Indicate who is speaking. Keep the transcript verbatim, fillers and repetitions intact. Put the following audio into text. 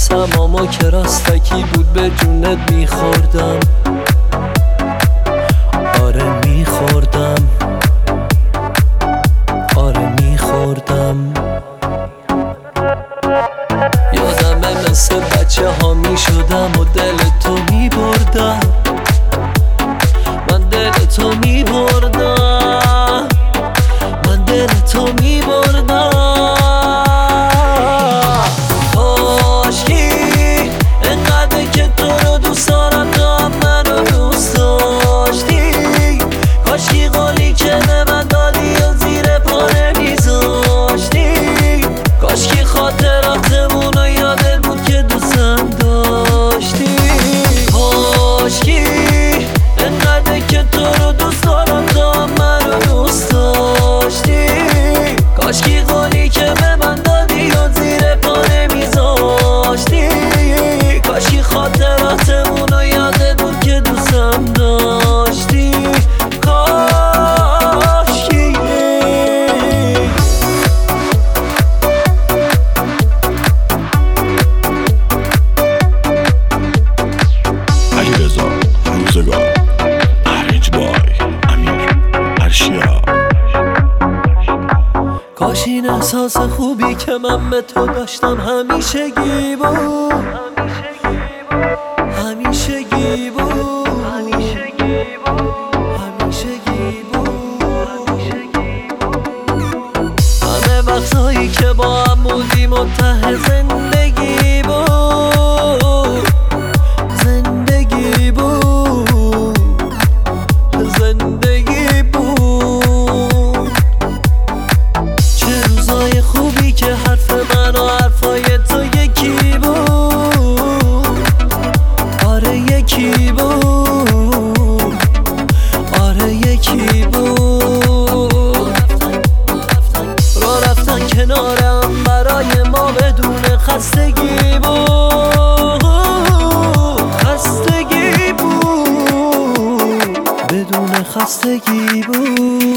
Speaker 1: نفسم اما که راستکی بود به جونت میخوردم. آره میخوردم، آره میخوردم. یادمه مثل بچه ها میشدم و دل تو میبردم، من دل تو میبردم، من دل تو میبردم. کاشکی انقدر که تو رو دوست دارم تو هم منو دوست داشتی. کاشکی قولی که به من دادی و زیر پا نمیذاشتی. کاشکی خاطراتمون رو یادت بود که دوستم داشتی. کاشکی انقدر که تو رو دوست دارم تو هم منو دوست داشتی. کاشکی قولی که به من دادی و زیر پا نمیذاشتی. کاشکی خاطراتمون رو یادت بود که دوستم داشتی. کاشکی
Speaker 2: علیرضا روزگار، ارنج بای امیر ارشیا.
Speaker 1: کاش این احساس خوبی که من به تو داشتم همیشگی بود، همیشگی بود، همیشگی بود. همه وقتایی که با هم بودیم منتهی زندگی بود، زندگی بود، زندگی بود. چه روزای خوبی که حرف من و حرفای تو یکی بود. آره یکی بود، آره یکی بود. را رفتن کنارم برای ما بدون خستگی بود، خستگی بود، بدون خستگی بود.